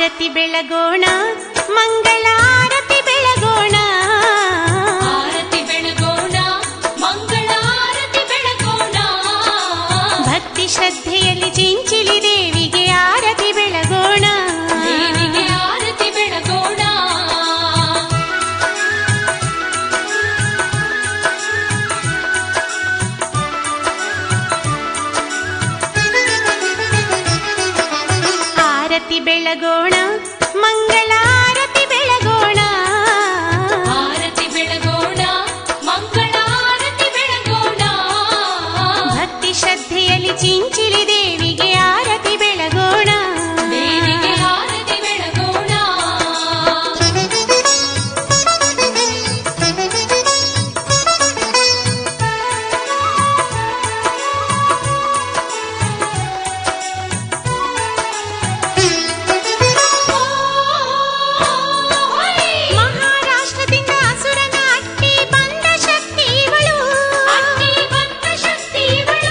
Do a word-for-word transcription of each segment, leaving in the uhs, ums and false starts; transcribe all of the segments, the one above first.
ಆರತಿ ಬೆಳಗೋಣ, ಮಂಗಳಾರತಿ ಬೆಳಗೋಣ, ಆರತಿ ಬೆಳಗೋಣ, ಮಂಗಳಾರತಿ ಬೆಳಗೋಣ. ಭಕ್ತಿ ಶ್ರದ್ಧೆಯಲ್ಲಿ ಚಿಂಚಿಲಿ ದೇವಿಗೆ ಆರತಿ ಬೆಳಗೋಣ, ದೇವಿಗೆ ಆರತಿ ಬೆಳಗೋಣ. ಆರತಿ ಬೆಳಗೋಣ, ಮಂಗಳಾರತಿ ಬೆಳಗೋಣ, ಆರತಿ ಬೆಳಗೋಣ, ಮಂಗಳಾರತಿ ಬೆಳಗೋಣ. ಭಕ್ತಿ ಶ್ರದ್ಧೆಯಲ್ಲಿ ಚಿಂಚಿಲಿ ದೇವಿಗೆ ಆರತಿ ಬೆಳಗೋಣ, ದೇವಿಗೆ ಆರತಿ ಬೆಳಗೋಣ. ಮಹಾರಾಷ್ಟ್ರದಿಂದ ಅಸುರನ ಅಟ್ಟಿ ಬಂದ ಶಕ್ತಿ ಇವಳು, ಅಟ್ಟಿ ಬಂದ ಶಕ್ತಿ ಇವಳು.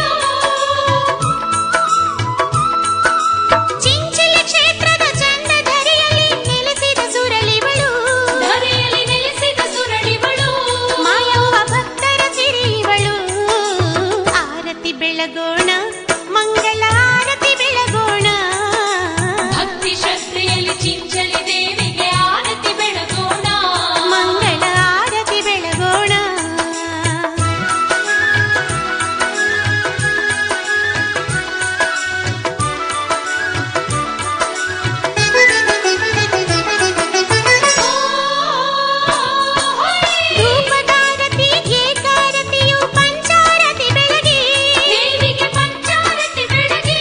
ಚಿಂಚಿಲಿ ಕ್ಷೇತ್ರದ ಚಂದ ಧರೆಯಲ್ಲಿ ನೆಲೆಸಿದ ಸುರಳಿವಳು, ಧರೆಯಲ್ಲಿ ನೆಲೆಸಿದ ಸುರಳಿವಳು. ಮಾಯವ್ವ ಭಕ್ತರ ಸಿರಿವಳು. ಆರತಿ ಬೆಳಗೋಣ, ಮಂಗಳಾರತಿ ಬೆಳಗೋಣ, ಭಕ್ತಿ ಶ್ರದ್ಧೆಯಲ್ಲಿ ಚಿಂಚಲಿ ದೇವಿಗೆ ಆರತಿ ಬೆಳಗೋಣ, ಮಂಗಳ ಆರತಿ ಬೆಳಗೋಣ. ಧೂಪದಾರತಿ ಏಕಾರತಿಯು ಪಂಚಾರತಿ ಬೆಳಗಿ, ದೇವಿಗೆ ಪಂಚಾರತಿ ಬೆಳಗಿ.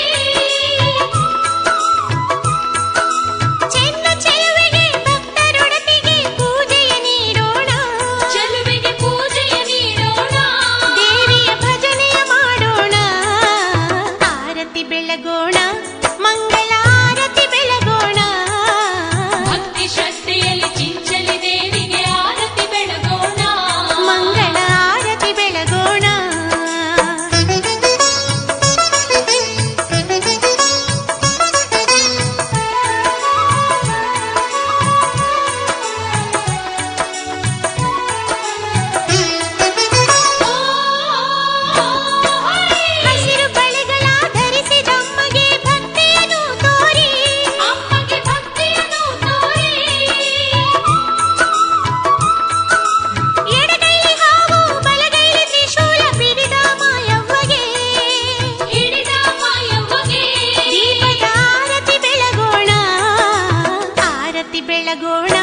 ಚೆನ್ನ ಚೆಲುವೆಗೆ ಭಕ್ತರೊಡತಿಗೆ ಪೂಜೆಯ ನೀಡೋಣ, ಚೆಲುವೆಗೆ ಪೂಜೆಯ ನೀಡೋಣ, ದೇವಿಯ ಭಜನೆಯ ಮಾಡೋಣ. ಆರತಿ ಬೆಳಗೋಣ, ಮಂಗಳಾರತಿ ಬೆಳಗೋಣ, ಭಕ್ತಿ ಶ್ರದ್ಧೆಯಲ್ಲಿ ಚಿಂಚಲಿ ದೇವಿಗೆ ಆರತಿ ಬೆಳಗೋಣ, ಮಂಗಳ ಆರತಿ ಬೆಳಗೋಣ. ಹಸಿರು ಬಳೆಗಳ ಧರಿಸಿದಮ್ಮಗೆ ಭಕ್ತಿಯನ್ನು ತೋರಿ, ಅಮ್ಮಗೆ ಭಕ್ತಿಯನ್ನು ತೋರಿ. ಎಡಗೈಲಿ ಹಾವು ಬಲಗೈಲಿ ತ್ರಿಶೂಲ ಬಿಡಿದ ಮಾಯವ್ವಗೆ, ಹಿಡಿದ ಮಾಯವ್ವಗೆ ದೀಪದ ಆರತಿ ಬೆಳಗೋಣ, ಆರತಿ ಬೆಳಗೋಣ,